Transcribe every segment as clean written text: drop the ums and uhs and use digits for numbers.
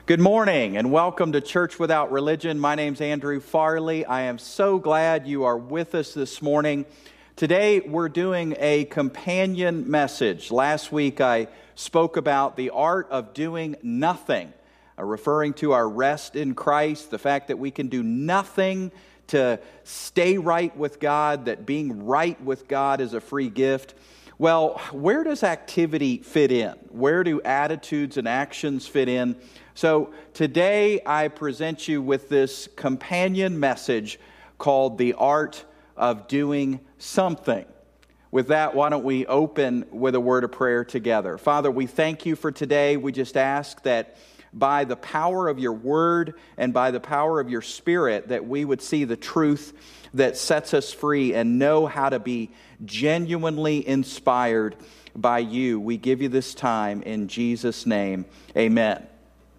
Good morning and welcome to Church Without Religion. My name's Andrew Farley. I am so glad you are with us this morning. Today we're doing a companion message. Last week I spoke about the art of doing nothing, referring to our rest in Christ, the fact that we can do nothing to stay right with God, that being right with God is a free gift. Well, where does activity fit in? Where do attitudes and actions fit in? So today I present you with this companion message called The Art of Doing Something. With that, why don't we open with a word of prayer together. Father, we thank you for today. We just ask that by the power of your word and by the power of your spirit that we would see the truth that sets us free and know how to be genuinely inspired by you. We give you this time in Jesus' name. Amen.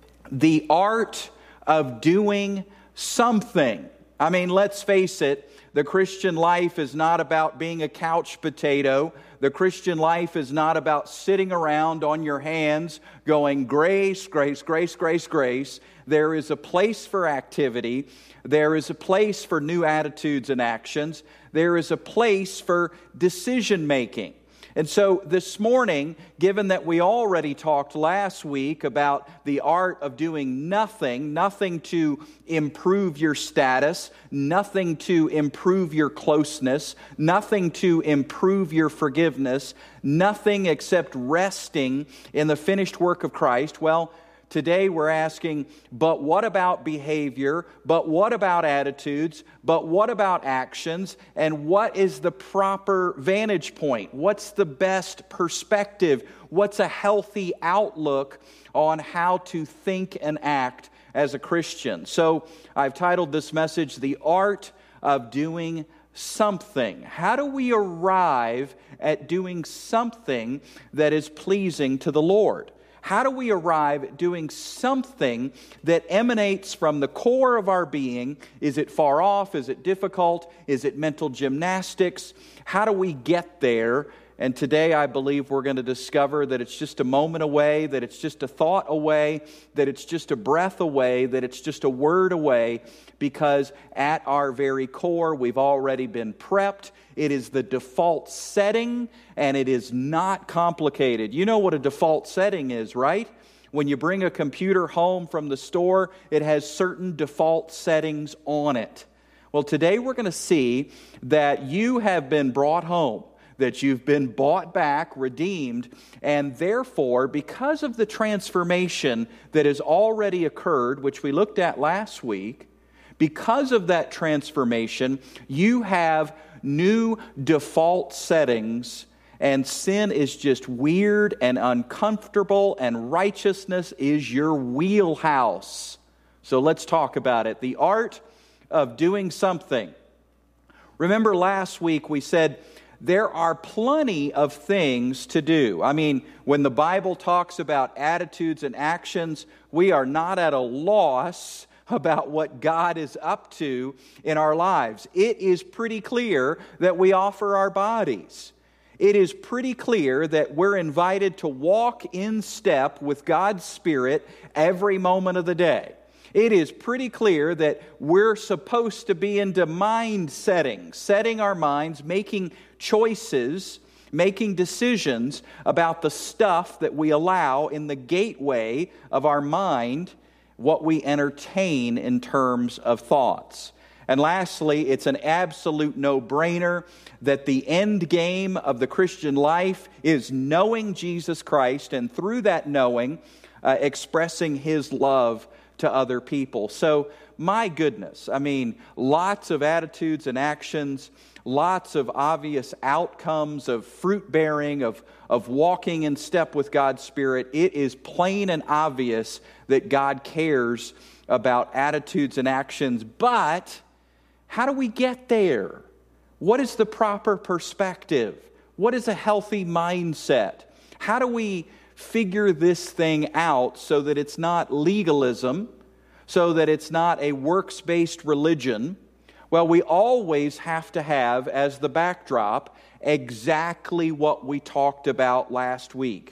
The art of doing something. I mean, let's face it, the Christian life is not about being a couch potato. The Christian life is not about sitting around on your hands going, grace, grace, grace, grace, grace. There is a place for activity. There is a place for new attitudes and actions. There is a place for decision making. And so this morning, given that we already talked last week about the art of doing nothing, nothing to improve your status, nothing to improve your closeness, nothing to improve your forgiveness, nothing except resting in the finished work of Christ, well, today we're asking, but what about behavior? But what about attitudes? But what about actions? And what is the proper vantage point? What's the best perspective? What's a healthy outlook on how to think and act as a Christian? So I've titled this message, The Art of Doing Something. How do we arrive at doing something that is pleasing to the Lord? How do we arrive at doing something that emanates from the core of our being? Is it far off? Is it difficult? Is it mental gymnastics? How do we get there? And today I believe we're going to discover that it's just a moment away, that it's just a thought away, that it's just a breath away, that it's just a word away, because at our very core we've already been prepped. It is the default setting, and it is not complicated. You know what a default setting is, right? When you bring a computer home from the store, it has certain default settings on it. Well, today we're going to see that you have been brought home, that you've been bought back, redeemed, and therefore, because of the transformation that has already occurred, which we looked at last week, because of that transformation, you have new default settings, and sin is just weird and uncomfortable, and righteousness is your wheelhouse. So let's talk about it. The art of doing something. Remember last week we said there are plenty of things to do. I mean, when the Bible talks about attitudes and actions, we are not at a loss about what God is up to in our lives. It is pretty clear that we offer our bodies. It is pretty clear that we're invited to walk in step with God's Spirit every moment of the day. It is pretty clear that we're supposed to be into mind settings, setting our minds, making choices, making decisions about the stuff that we allow in the gateway of our mind, what we entertain in terms of thoughts. And lastly, it's an absolute no-brainer that the end game of the Christian life is knowing Jesus Christ, and through that knowing, expressing His love to other people. So, my goodness, I mean, lots of attitudes and actions, lots of obvious outcomes of fruit bearing, of walking in step with God's Spirit. It is plain and obvious that God cares about attitudes and actions, but how do we get there? What is the proper perspective? What is a healthy mindset? How do we figure this thing out so that it's not legalism, so that it's not a works-based religion? Well, we always have to have as the backdrop exactly what we talked about last week.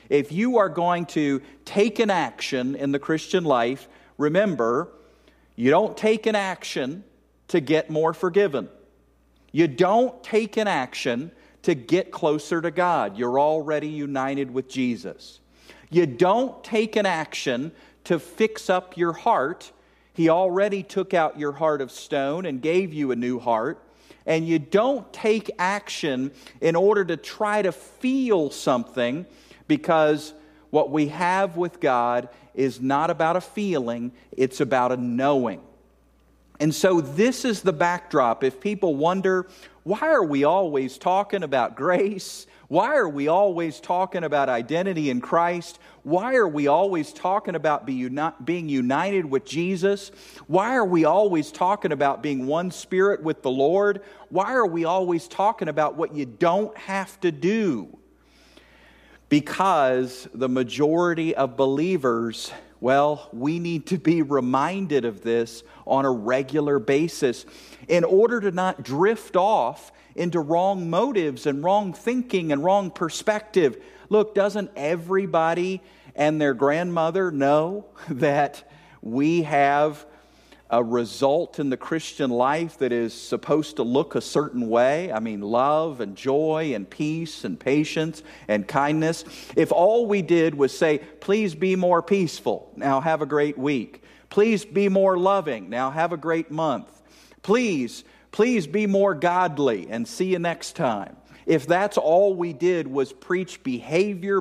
If you are going to take an action in the Christian life, remember, you don't take an action to get more forgiven. You don't take an action to get closer to God. You're already united with Jesus. You don't take an action to fix up your heart. He already took out your heart of stone and gave you a new heart. And you don't take action in order to try to feel something, because what we have with God is not about a feeling, it's about a knowing. And so this is the backdrop. If people wonder, why are we always talking about grace? Why are we always talking about identity in Christ? Why are we always talking about being united with Jesus? Why are we always talking about being one spirit with the Lord? Why are we always talking about what you don't have to do? Because the majority of believers, well, we need to be reminded of this on a regular basis in order to not drift off into wrong motives and wrong thinking and wrong perspective. Look, doesn't everybody and their grandmother know that we have a result in the Christian life that is supposed to look a certain way? I mean, love and joy and peace and patience and kindness. If all we did was say, please be more peaceful, now have a great week. Please be more loving, now have a great month. Please be more godly, and see you next time. If that's all we did was preach behavior,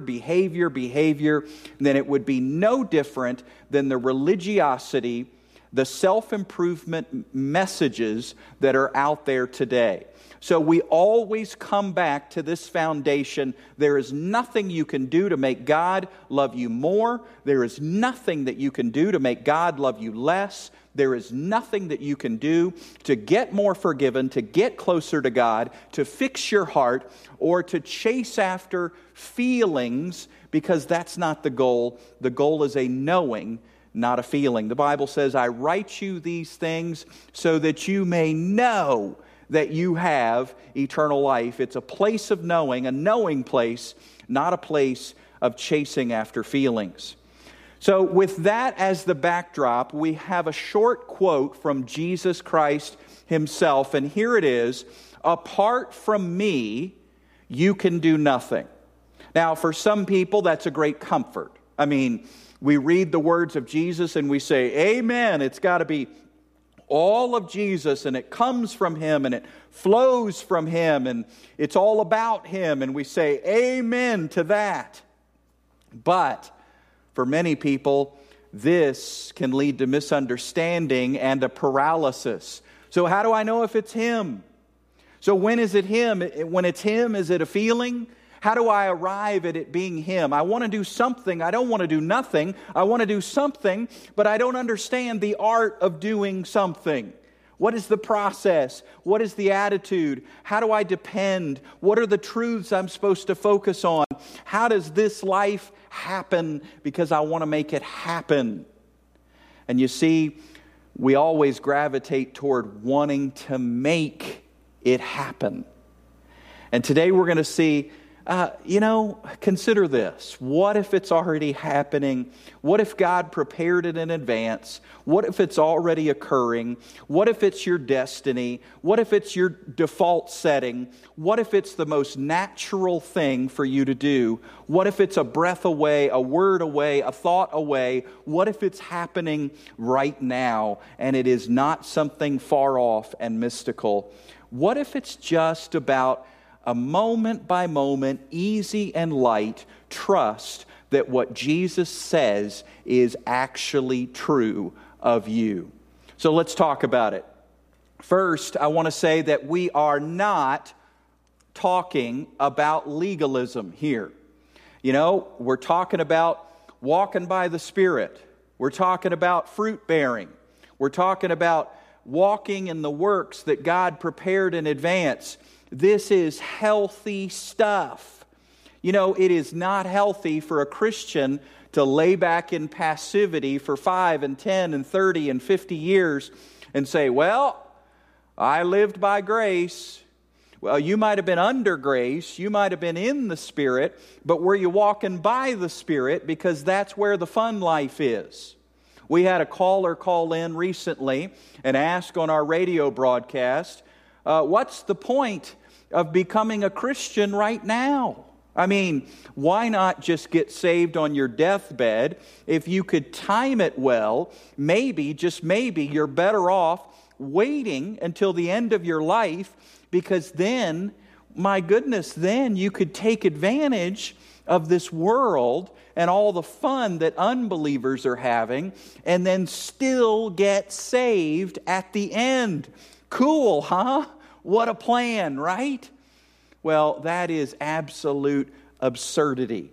then it would be no different than the religiosity, the self-improvement messages that are out there today. So we always come back to this foundation. There is nothing you can do to make God love you more. There is nothing that you can do to make God love you less. There is nothing that you can do to get more forgiven, to get closer to God, to fix your heart, or to chase after feelings, because that's not the goal. The goal is a knowing, not a feeling. The Bible says, I write you these things so that you may know that you have eternal life. It's a place of knowing, a knowing place, not a place of chasing after feelings. So with that as the backdrop, we have a short quote from Jesus Christ himself, and here it is: apart from me, you can do nothing. Now, for some people, that's a great comfort. I mean, we read the words of Jesus and we say, amen, it's got to be all of Jesus, and it comes from Him, and it flows from Him, and it's all about Him, and we say amen to that. But for many people, this can lead to misunderstanding and a paralysis. So how do I know if it's Him? So when is it Him? When it's Him, is it a feeling? How do I arrive at it being Him? I want to do something. I don't want to do nothing. I want to do something, but I don't understand the art of doing something. What is the process? What is the attitude? How do I depend? What are the truths I'm supposed to focus on? How does this life happen? Because I want to make it happen. And you see, we always gravitate toward wanting to make it happen. And today we're going to see, consider this. What if it's already happening? What if God prepared it in advance? What if it's already occurring? What if it's your destiny? What if it's your default setting? What if it's the most natural thing for you to do? What if it's a breath away, a word away, a thought away? What if it's happening right now and it is not something far off and mystical? What if it's just about a moment by moment, easy and light trust that what Jesus says is actually true of you? So let's talk about it. First, I want to say that we are not talking about legalism here. We're talking about walking by the Spirit. We're talking about fruit bearing. We're talking about walking in the works that God prepared in advance. This is healthy stuff. It is not healthy for a Christian to lay back in passivity for 5 and 10 and 30 and 50 years and say, well, I lived by grace. Well, you might have been under grace, you might have been in the Spirit, but were you walking by the Spirit? Because that's where the fun life is. We had a caller call in recently and ask on our radio broadcast, what's the point of becoming a Christian right now? I mean, why not just get saved on your deathbed? If you could time it well, maybe, just maybe, you're better off waiting until the end of your life, because then, my goodness, then you could take advantage of this world and all the fun that unbelievers are having, and then still get saved at the end. Cool, huh? What a plan, right? Well, that is absolute absurdity.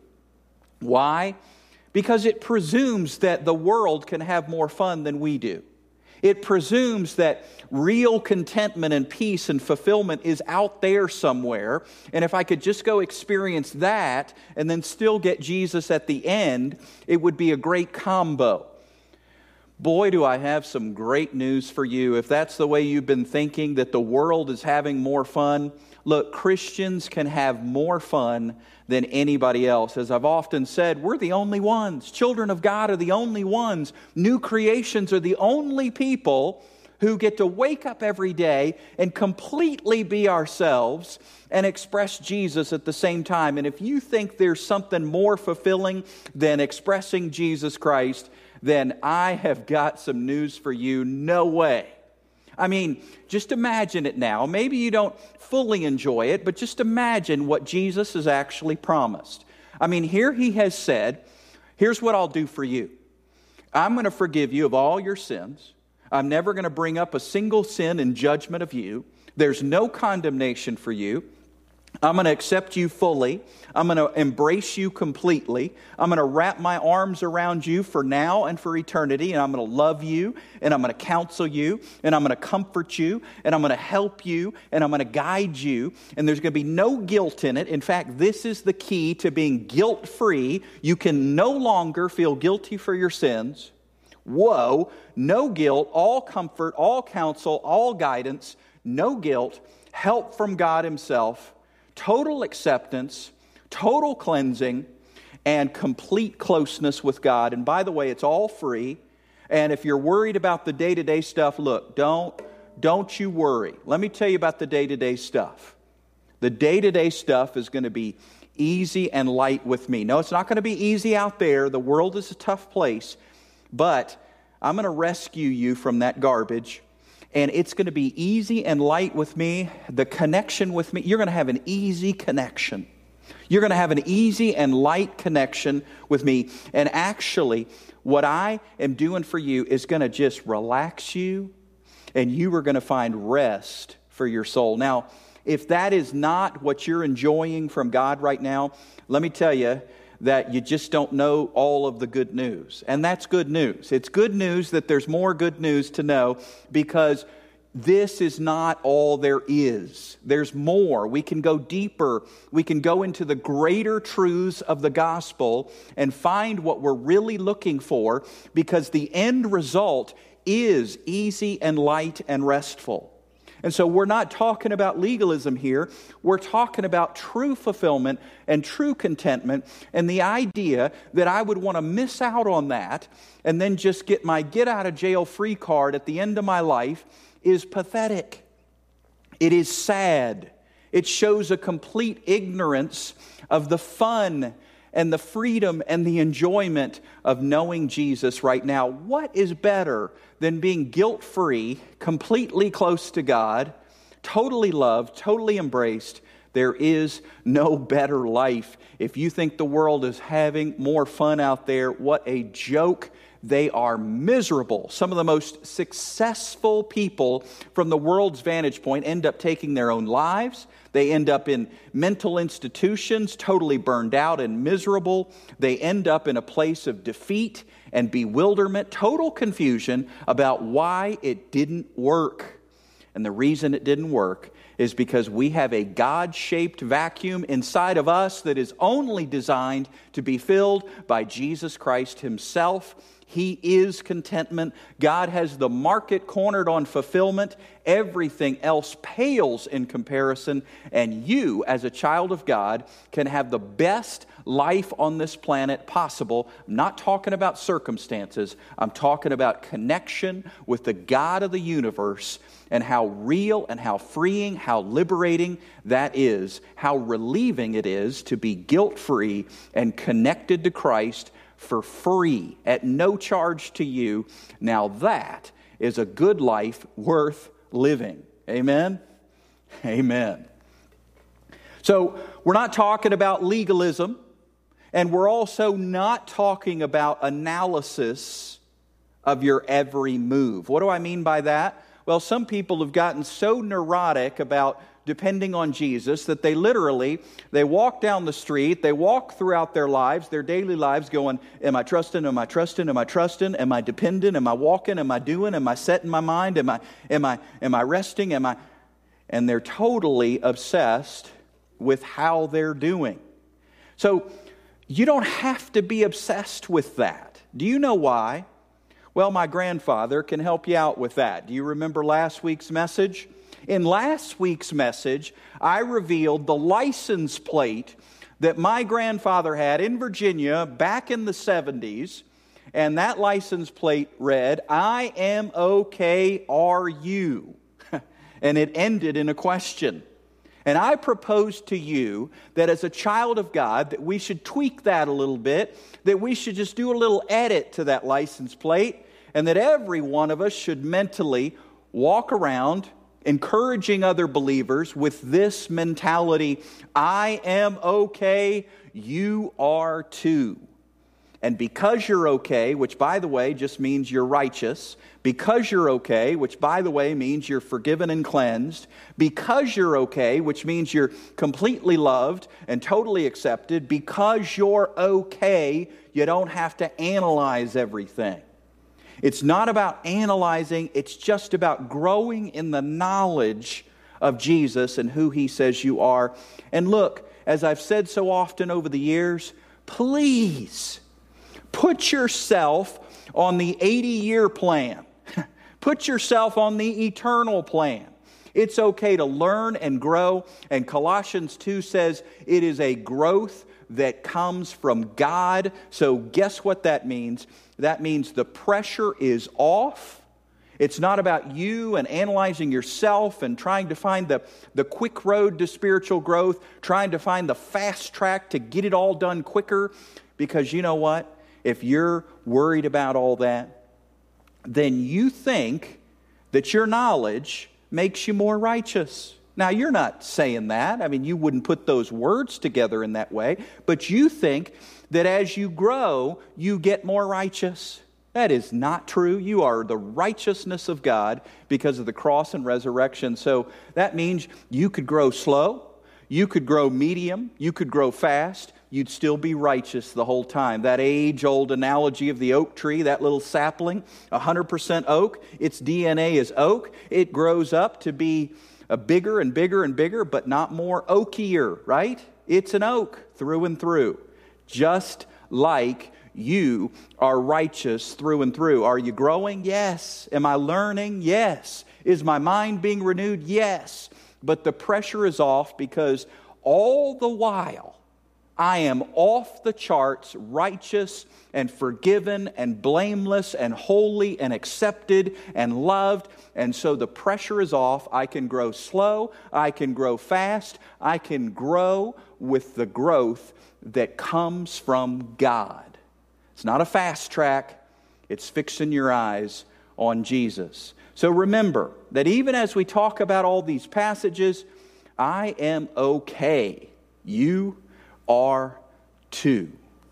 Why? Because it presumes that the world can have more fun than we do. It presumes that real contentment and peace and fulfillment is out there somewhere. And if I could just go experience that and then still get Jesus at the end, it would be a great combo. Boy, do I have some great news for you. If that's the way you've been thinking, that the world is having more fun, look, Christians can have more fun than anybody else. As I've often said, we're the only ones. Children of God are the only ones. New creations are the only people who get to wake up every day and completely be ourselves and express Jesus at the same time. And if you think there's something more fulfilling than expressing Jesus Christ, then I have got some news for you. No way. I mean, just imagine it now. Maybe you don't fully enjoy it, but just imagine what Jesus has actually promised. I mean, here he has said, here's what I'll do for you. I'm going to forgive you of all your sins. I'm never going to bring up a single sin in judgment of you. There's no condemnation for you. I'm going to accept you fully. I'm going to embrace you completely. I'm going to wrap my arms around you for now and for eternity, and I'm going to love you, and I'm going to counsel you, and I'm going to comfort you, and I'm going to help you, and I'm going to guide you, and there's going to be no guilt in it. In fact, this is the key to being guilt-free. You can no longer feel guilty for your sins. Whoa, no guilt, all comfort, all counsel, all guidance, no guilt, help from God Himself, total acceptance, total cleansing, and complete closeness with God. And by the way, it's all free. And if you're worried about the day-to-day stuff, look, don't you worry. Let me tell you about the day-to-day stuff. The day-to-day stuff is going to be easy and light with me. No, it's not going to be easy out there. The world is a tough place. But I'm going to rescue you from that garbage. And it's going to be easy and light with me. The connection with me, you're going to have an easy connection. You're going to have an easy and light connection with me. And actually, what I am doing for you is going to just relax you, and you are going to find rest for your soul. Now, if that is not what you're enjoying from God right now, let me tell you that you just don't know all of the good news. And that's good news. It's good news that there's more good news to know, because this is not all there is. There's more. We can go deeper. We can go into the greater truths of the gospel and find what we're really looking for, because the end result is easy and light and restful. And so we're not talking about legalism here. We're talking about true fulfillment and true contentment. And the idea that I would want to miss out on that and then just get my get-out-of-jail-free card at the end of my life is pathetic. It is sad. It shows a complete ignorance of the fun and the freedom and the enjoyment of knowing Jesus right now. What is better than being guilt-free, completely close to God, totally loved, totally embraced? There is no better life. If you think the world is having more fun out there, what a joke. They are miserable. Some of the most successful people from the world's vantage point end up taking their own lives. They end up in mental institutions, totally burned out and miserable. They end up in a place of defeat and bewilderment, total confusion about why it didn't work. And the reason it didn't work is because we have a God-shaped vacuum inside of us that is only designed to be filled by Jesus Christ Himself. He is contentment. God has the market cornered on fulfillment. Everything else pales in comparison. And you, as a child of God, can have the best life on this planet possible. I'm not talking about circumstances. I'm talking about connection with the God of the universe, and how real and how freeing, how liberating that is, how relieving it is to be guilt-free and connected to Christ for free, at no charge to you. Now that is a good life worth living. Amen? Amen. So we're not talking about legalism, and we're also not talking about analysis of your every move. What do I mean by that? Well, some people have gotten so neurotic about depending on Jesus that they walk down the street, they walk throughout their lives, their daily lives going, am I trusting, am I trusting, am I trusting, am I dependent, am I walking, am I doing, am I setting my mind, am I resting, and they're totally obsessed with how they're doing. So you don't have to be obsessed with that. Do you know why? Well, my grandfather can help you out with that. Do you remember last week's message? In last week's message, I revealed the license plate that my grandfather had in Virginia back in the 70s, and that license plate read, "I am okay, are you?" And it ended in a question. And I propose to you that as a child of God, that we should tweak that a little bit, that we should just do a little edit to that license plate, and that every one of us should mentally walk around encouraging other believers with this mentality: I am okay, you are too. And because you're okay, which by the way just means you're righteous, because you're okay, which by the way means you're forgiven and cleansed, because you're okay, which means you're completely loved and totally accepted, because you're okay, you don't have to analyze everything. It's not about analyzing, it's just about growing in the knowledge of Jesus and who He says you are. And look, as I've said so often over the years, please put yourself on the 80-year plan. Put yourself on the eternal plan. It's okay to learn and grow, and Colossians 2 says it is a growth that comes from God. So guess what that means? That means the pressure is off. It's not about you and analyzing yourself and trying to find the quick road to spiritual growth, trying to find the fast track to get it all done quicker. Because you know what? If you're worried about all that, then you think that your knowledge makes you more righteous. Now, you're not saying that. I mean, you wouldn't put those words together in that way. But you think that as you grow, you get more righteous. That is not true. You are the righteousness of God because of the cross and resurrection. So that means you could grow slow, you could grow medium, you could grow fast. You'd still be righteous the whole time. That age-old analogy of the oak tree, that little sapling, 100% oak, its DNA is oak. It grows up to be a bigger and bigger and bigger, but not more oakier, right? It's an oak through and through. Just like you are righteous through and through. Are you growing? Yes. Am I learning? Yes. Is my mind being renewed? Yes. But the pressure is off because all the while, I am off the charts, righteous and forgiven and blameless and holy and accepted and loved. And so the pressure is off. I can grow slow. I can grow fast. I can grow with the growth that comes from God. It's not a fast track. It's fixing your eyes on Jesus. So remember that even as we talk about all these passages, I am okay. You are too.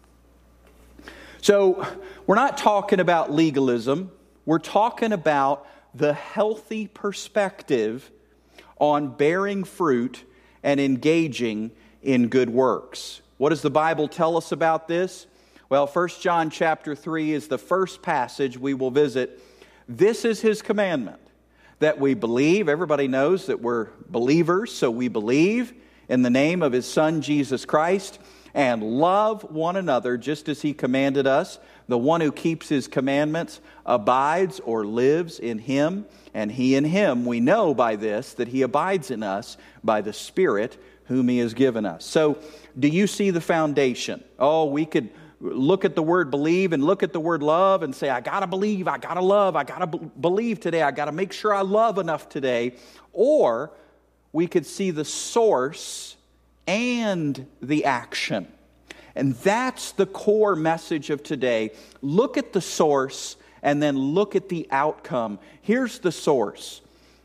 So we're not talking about legalism. We're talking about the healthy perspective on bearing fruit and engaging in good works. What does the Bible tell us about this? Well, 1 John chapter 3 is the first passage we will visit. This is His commandment, that we believe. Everybody knows that we're believers, so we believe in the name of His Son, Jesus Christ, and love one another just as he commanded us. The one who keeps his commandments abides or lives in him, and he in him. We know by this that he abides in us by the Spirit whom he has given us. So, do you see the foundation? Oh, we could look at the word believe and look at the word love and say, I got to believe, I got to love, I got to believe today, I got to make sure I love enough today. Or we could see the source and the action. And that's the core message of today. Look at the source and then look at the outcome. Here's the source.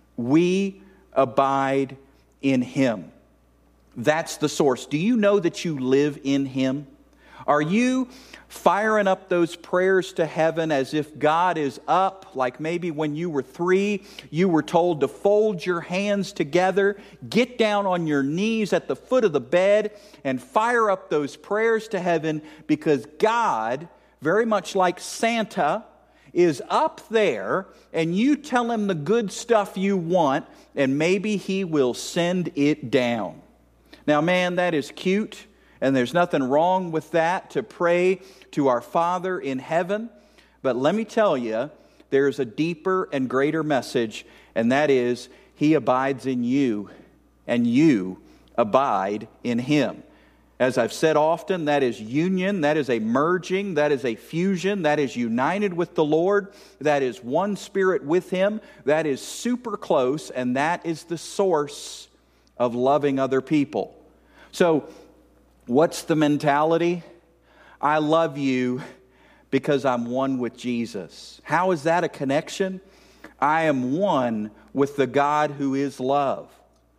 We abide in him. That's the source. Do you know that you live in him? Are you firing up those prayers to heaven as if God is up, like maybe when you were 3, you were told to fold your hands together, get down on your knees at the foot of the bed, and fire up those prayers to heaven because God, very much like Santa, is up there, and you tell him the good stuff you want, and maybe he will send it down. Now, man, that is cute. And there's nothing wrong with that, to pray to our Father in heaven. But let me tell you, there's a deeper and greater message, and that is, he abides in you, and you abide in him. As I've said often, that is union, that is a merging, that is a fusion, that is united with the Lord, that is one spirit with him, that is super close, and that is the source of loving other people. So, what's the mentality? I love you because I'm one with Jesus. How is that a connection? I am one with the God who is love.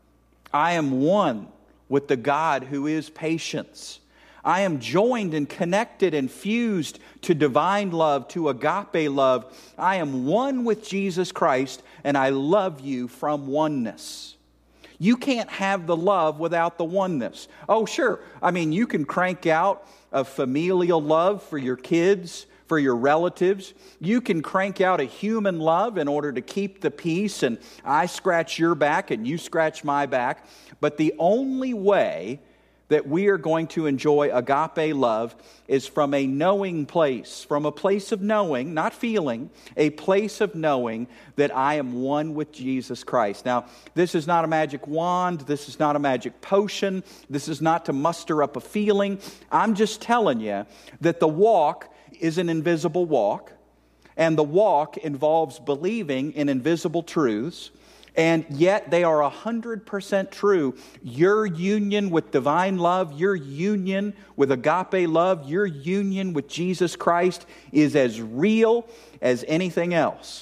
I am one with the God who is patience. I am joined and connected and fused to divine love, to agape love. I am one with Jesus Christ, and I love you from oneness. You can't have the love without the oneness. Oh, sure. I mean, you can crank out a familial love for your kids, for your relatives. You can crank out a human love in order to keep the peace, and I scratch your back and you scratch my back. But the only way that we are going to enjoy agape love is from a knowing place, from a place of knowing, not feeling, a place of knowing that I am one with Jesus Christ. Now, this is not a magic wand. This is not a magic potion. This is not to muster up a feeling. I'm just telling you that the walk is an invisible walk, and the walk involves believing in invisible truths. And yet they are 100% true. Your union with divine love, your union with agape love, your union with Jesus Christ is as real as anything else.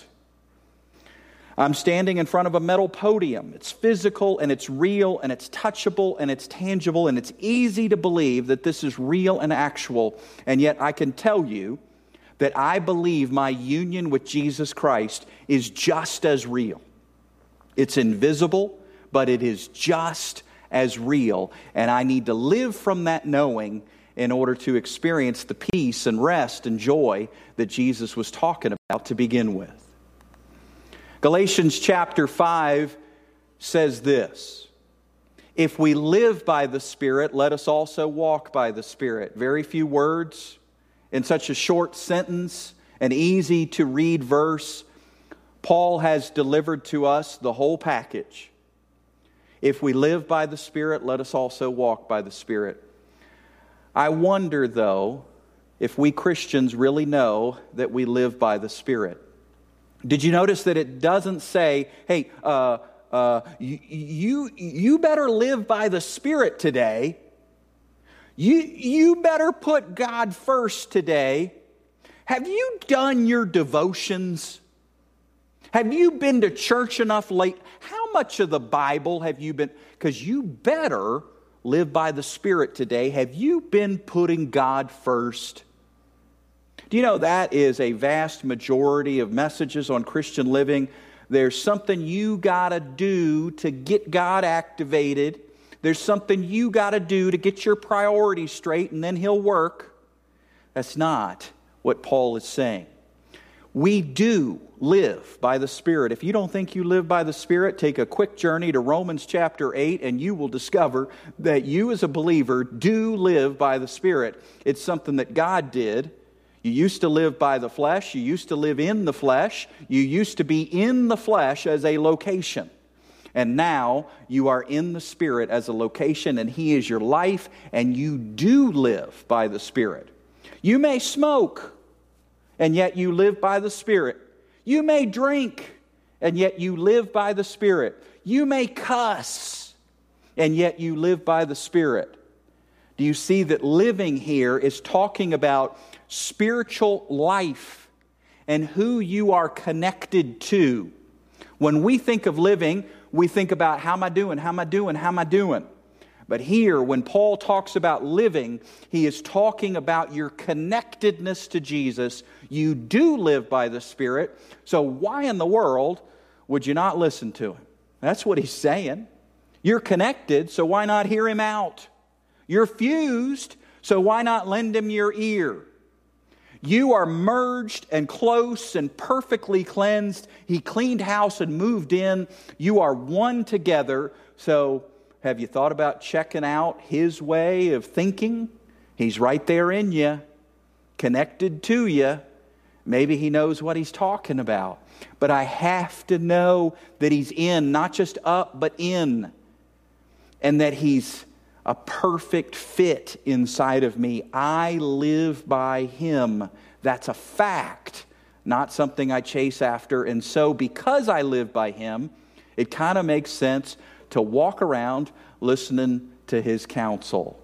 I'm standing in front of a metal podium. It's physical and it's real and it's touchable and it's tangible and it's easy to believe that this is real and actual. And yet I can tell you that I believe my union with Jesus Christ is just as real. It's invisible, but it is just as real. And I need to live from that knowing in order to experience the peace and rest and joy that Jesus was talking about to begin with. Galatians chapter 5 says this: if we live by the Spirit, let us also walk by the Spirit. Very few words in such a short sentence, an easy to read verse. Paul has delivered to us the whole package. If we live by the Spirit, let us also walk by the Spirit. I wonder, though, if we Christians really know that we live by the Spirit. Did you notice that it doesn't say, hey, you better live by the Spirit today. You better put God first today. Have you done your devotions? Have you been to church enough late? How much of the Bible have you been? Because you better live by the Spirit today. Have you been putting God first? Do you know that is a vast majority of messages on Christian living? There's something you got to do to get God activated. There's something you got to do to get your priorities straight, and then He'll work. That's not what Paul is saying. We do live by the Spirit. If you don't think you live by the Spirit, take a quick journey to Romans chapter 8 and you will discover that you as a believer do live by the Spirit. It's something that God did. You used to live by the flesh. You used to live in the flesh. You used to be in the flesh as a location. And now you are in the Spirit as a location, and He is your life, and you do live by the Spirit. You may smoke, and yet you live by the Spirit. You may drink, and yet you live by the Spirit. You may cuss, and yet you live by the Spirit. Do you see that living here is talking about spiritual life and who you are connected to? When we think of living, we think about how am I doing, how am I doing, how am I doing? But here, when Paul talks about living, he is talking about your connectedness to Jesus. You do live by the Spirit, so why in the world would you not listen to Him? That's what he's saying. You're connected, so why not hear Him out? You're fused, so why not lend Him your ear? You are merged and close and perfectly cleansed. He cleaned house and moved in. You are one together, so have you thought about checking out His way of thinking? He's right there in you, connected to you. Maybe He knows what He's talking about. But I have to know that He's in, not just up, but in. And that He's a perfect fit inside of me. I live by Him. That's a fact, not something I chase after. And so because I live by Him, it kind of makes sense to walk around listening to His counsel.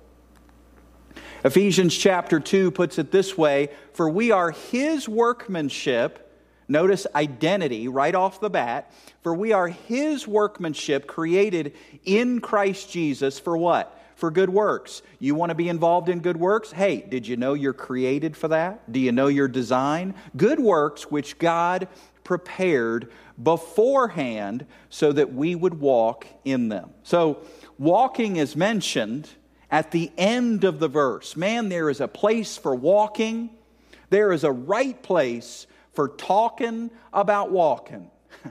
Ephesians chapter 2 puts it this way, for we are His workmanship. Notice identity right off the bat. For we are His workmanship created in Christ Jesus for what? For good works. You want to be involved in good works? Hey, did you know you're created for that? Do you know your design? Good works which God prepared beforehand so that we would walk in them. So walking is mentioned at the end of the verse. Man, there is a place for walking. There is a right place for talking about walking.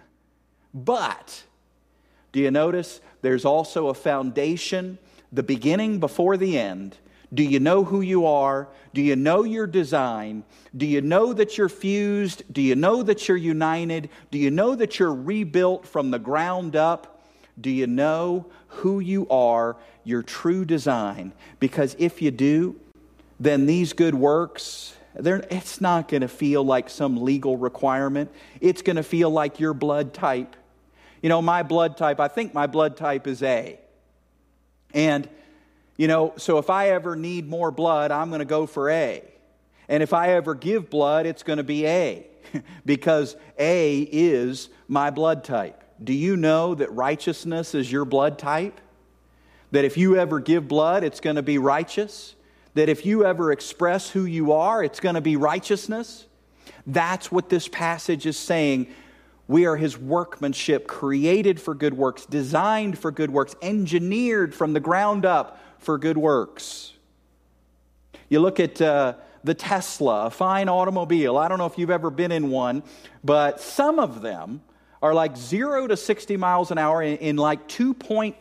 But do you notice there's also a foundation, the beginning before the end? Do you know who you are? Do you know your design? Do you know that you're fused? Do you know that you're united? Do you know that you're rebuilt from the ground up? Do you know who you are, your true design? Because if you do, then these good works, it's not going to feel like some legal requirement. It's going to feel like your blood type. You know, my blood type, I think my blood type is A. And so if I ever need more blood, I'm going to go for A. And if I ever give blood, it's going to be A. Because A is my blood type. Do you know that righteousness is your blood type? That if you ever give blood, it's going to be righteous? That if you ever express who you are, it's going to be righteousness? That's what this passage is saying. We are His workmanship, created for good works, designed for good works, engineered from the ground up for good works. You look at the Tesla, a fine automobile. I don't know if you've ever been in one, but some of them are like 0 to 60 miles an hour in like 2.1,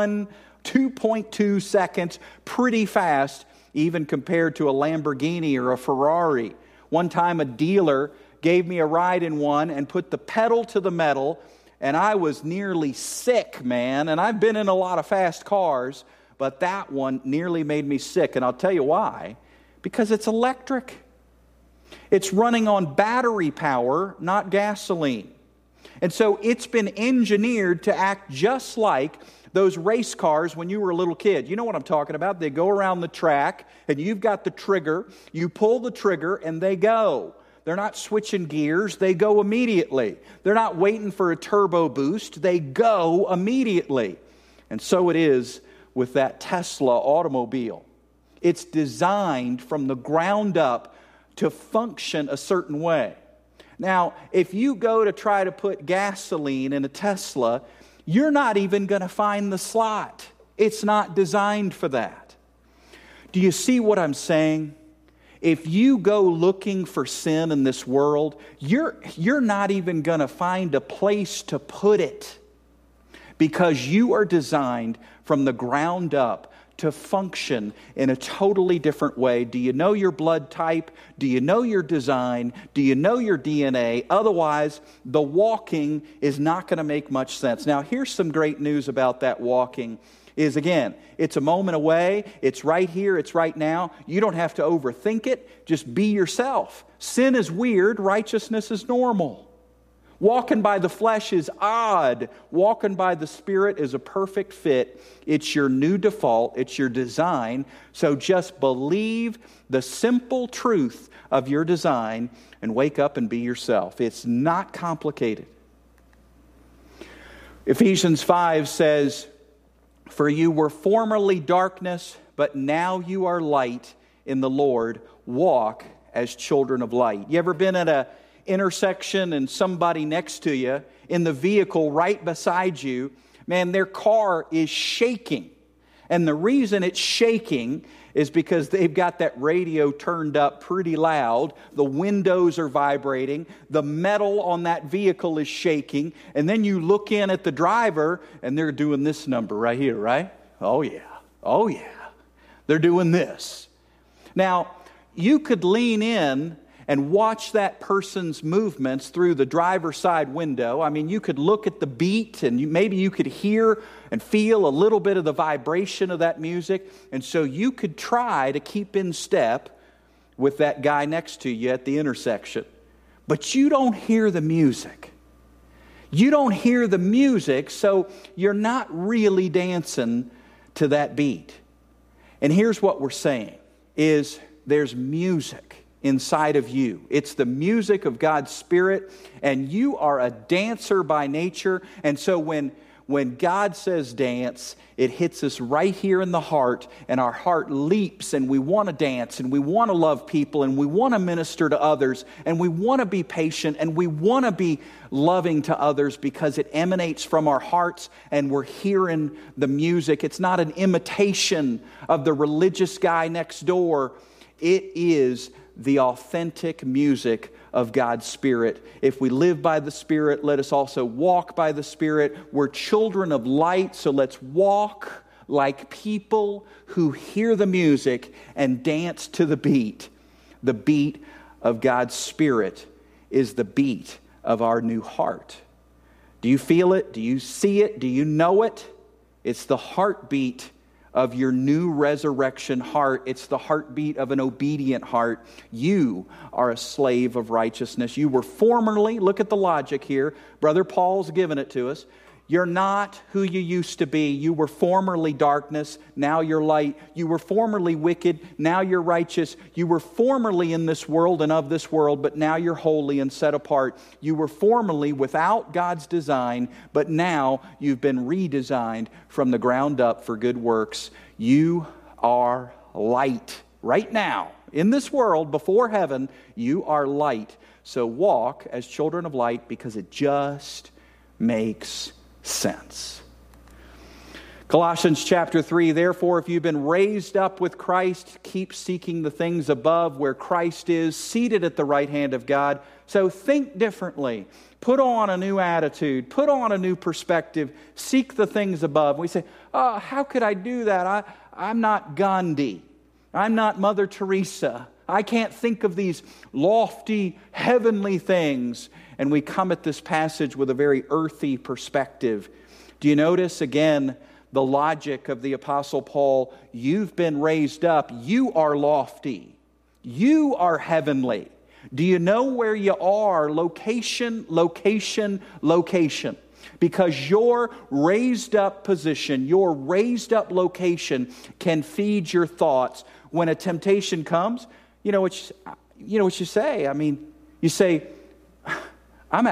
2.2 seconds, pretty fast, even compared to a Lamborghini or a Ferrari. One time a dealer gave me a ride in one and put the pedal to the metal, and I was nearly sick, man. And I've been in a lot of fast cars, but that one nearly made me sick. And I'll tell you why. Because it's electric. It's running on battery power, not gasoline. And so it's been engineered to act just like those race cars when you were a little kid. You know what I'm talking about. They go around the track, and you've got the trigger. You pull the trigger, and they go. They're not switching gears. They go immediately. They're not waiting for a turbo boost. They go immediately. And so it is with that Tesla automobile. It's designed from the ground up to function a certain way. Now, if you go to try to put gasoline in a Tesla, you're not even going to find the slot. It's not designed for that. Do you see what I'm saying? If you go looking for sin in this world, you're not even going to find a place to put it, because you are designed from the ground up to function in a totally different way. Do you know your blood type? Do you know your design? Do you know your DNA? Otherwise, the walking is not going to make much sense. Now, here's some great news about that walking. Is, again, it's a moment away. It's right here. It's right now. You don't have to overthink it. Just be yourself. Sin is weird. Righteousness is normal. Walking by the flesh is odd. Walking by the Spirit is a perfect fit. It's your new default. It's your design. So just believe the simple truth of your design and wake up and be yourself. It's not complicated. Ephesians 5 says, "For you were formerly darkness, but now you are light in the Lord. Walk as children of light." You ever been at an intersection and somebody next to you in the vehicle right beside you, man, their car is shaking. And the reason it's shaking is because they've got that radio turned up pretty loud. The windows are vibrating. The metal on that vehicle is shaking. And then you look in at the driver and they're doing this number right here, right? Oh yeah. Oh yeah. They're doing this. Now, you could lean in and watch that person's movements through the driver's side window. I mean, you could look at the beat and maybe you could hear and feel a little bit of the vibration of that music. And so you could try to keep in step with that guy next to you at the intersection. But you don't hear the music. You don't hear the music, so you're not really dancing to that beat. And here's what we're saying, is there's music inside of you. It's the music of God's Spirit, and you are a dancer by nature. And so when God says dance, it hits us right here in the heart, and our heart leaps, and we want to dance, and we want to love people, and we want to minister to others, and we want to be patient, and we want to be loving to others because it emanates from our hearts, and we're hearing the music. It's not an imitation of the religious guy next door. It is the authentic music of God's Spirit. If we live by the Spirit, let us also walk by the Spirit. We're children of light, so let's walk like people who hear the music and dance to the beat. The beat of God's Spirit is the beat of our new heart. Do you feel it? Do you see it? Do you know it? It's the heartbeat of your new resurrection heart. It's the heartbeat of an obedient heart. You are a slave of righteousness. You were formerly, look at the logic here, Brother Paul's given it to us. You're not who you used to be. You were formerly darkness, now you're light. You were formerly wicked, now you're righteous. You were formerly in this world and of this world, but now you're holy and set apart. You were formerly without God's design, but now you've been redesigned from the ground up for good works. You are light right now. In this world, before heaven, you are light. So walk as children of light because it just makes sense. Colossians chapter 3, therefore, if you've been raised up with Christ, keep seeking the things above where Christ is, seated at the right hand of God. So think differently. Put on a new attitude. Put on a new perspective. Seek the things above. We say, oh, how could I do that? I'm not Gandhi. I'm not Mother Teresa. I can't think of these lofty, heavenly things. And we come at this passage with a very earthy perspective. Do you notice, again, the logic of the Apostle Paul? You've been raised up. You are lofty. You are heavenly. Do you know where you are? Location, location, location. Because your raised up position, your raised up location can feed your thoughts. When a temptation comes, you know what you say. I mean, you say, I'm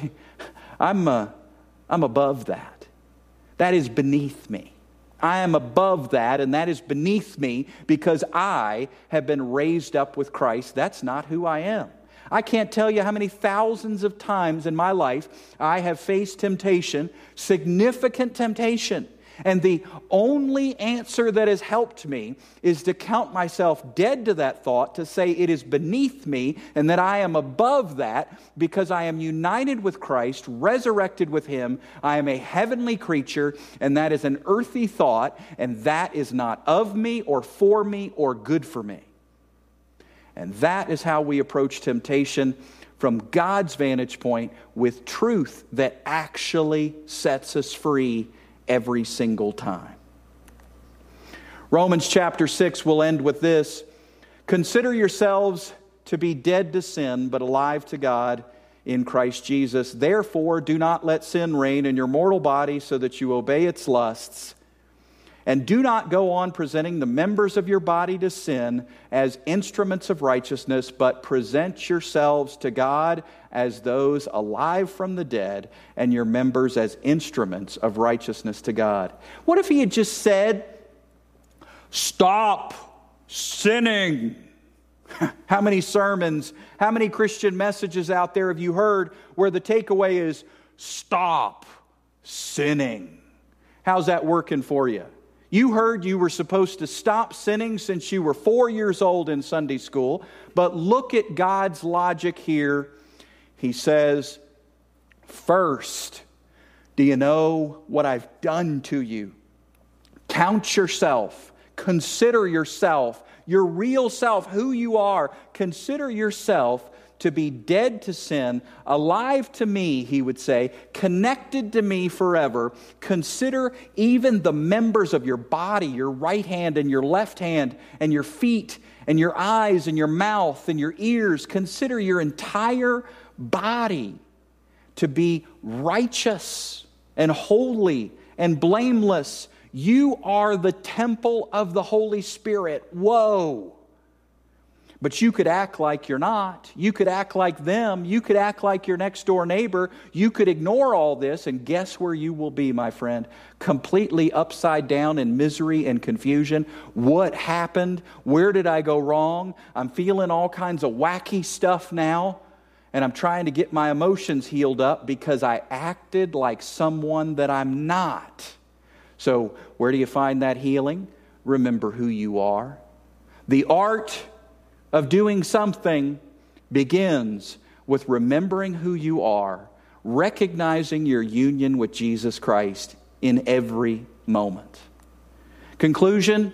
above that. That is beneath me. I am above that, and that is beneath me because I have been raised up with Christ. That's not who I am. I can't tell you how many thousands of times in my life I have faced temptation, significant temptation, And the only answer that has helped me is to count myself dead to that thought, to say it is beneath me and that I am above that because I am united with Christ, resurrected with Him. I am a heavenly creature, and that is an earthy thought, and that is not of me or for me or good for me. And that is how we approach temptation from God's vantage point, with truth that actually sets us free every single time. Romans chapter 6 will end with this. Consider yourselves to be dead to sin, but alive to God in Christ Jesus. Therefore, do not let sin reign in your mortal body so that you obey its lusts. And do not go on presenting the members of your body to sin as instruments of righteousness, but present yourselves to God as those alive from the dead, and your members as instruments of righteousness to God. What if He had just said, stop sinning? How many sermons, how many Christian messages out there have you heard where the takeaway is, stop sinning? How's that working for you? You heard you were supposed to stop sinning since you were 4 years old in Sunday school, but look at God's logic here. He says, first, do you know what I've done to you? Count yourself. Consider yourself, your real self, who you are. Consider yourself to be dead to sin, alive to me, he would say, connected to me forever. Consider even the members of your body, your right hand and your left hand, and your feet, and your eyes, and your mouth, and your ears. Consider your entire body to be righteous and holy and blameless. You are the temple of the Holy Spirit. Whoa! But you could act like you're not. You could act like them. You could act like your next door neighbor. You could ignore all this, and guess where you will be, my friend? Completely upside down in misery and confusion. What happened? Where did I go wrong? I'm feeling all kinds of wacky stuff now, and I'm trying to get my emotions healed up because I acted like someone that I'm not. So where do you find that healing? Remember who you are. The art of doing something begins with remembering who you are, recognizing your union with Jesus Christ in every moment. Conclusion,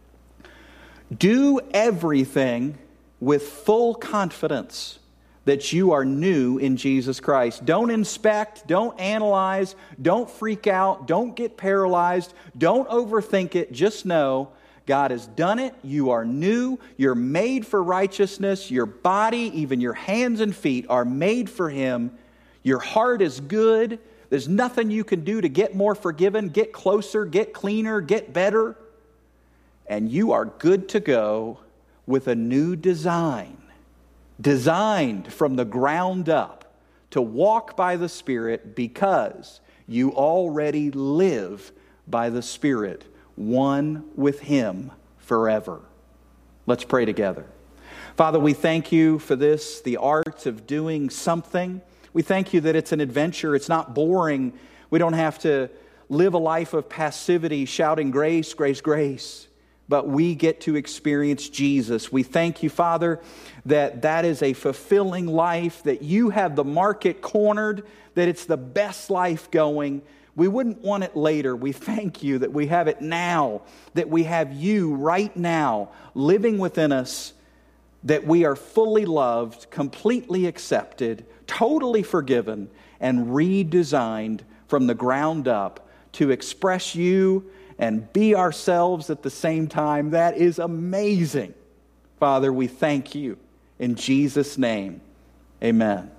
do everything with full confidence that you are new in Jesus Christ. Don't inspect, don't analyze, don't freak out, don't get paralyzed, don't overthink it. Just know God has done it. You are new. You're made for righteousness. Your body, even your hands and feet, are made for Him. Your heart is good. There's nothing you can do to get more forgiven, get closer, get cleaner, get better. And you are good to go with a new design, designed from the ground up to walk by the Spirit because you already live by the Spirit, one with Him forever. Let's pray together. Father, we thank You for this, the art of doing something. We thank You that it's an adventure. It's not boring. We don't have to live a life of passivity, shouting grace, grace, grace. But we get to experience Jesus. We thank You, Father, that that is a fulfilling life, that You have the market cornered, that it's the best life going. We wouldn't want it later. We thank You that we have it now, that we have You right now living within us, that we are fully loved, completely accepted, totally forgiven, and redesigned from the ground up to express You and be ourselves at the same time. That is amazing. Father, we thank You. In Jesus' name, amen.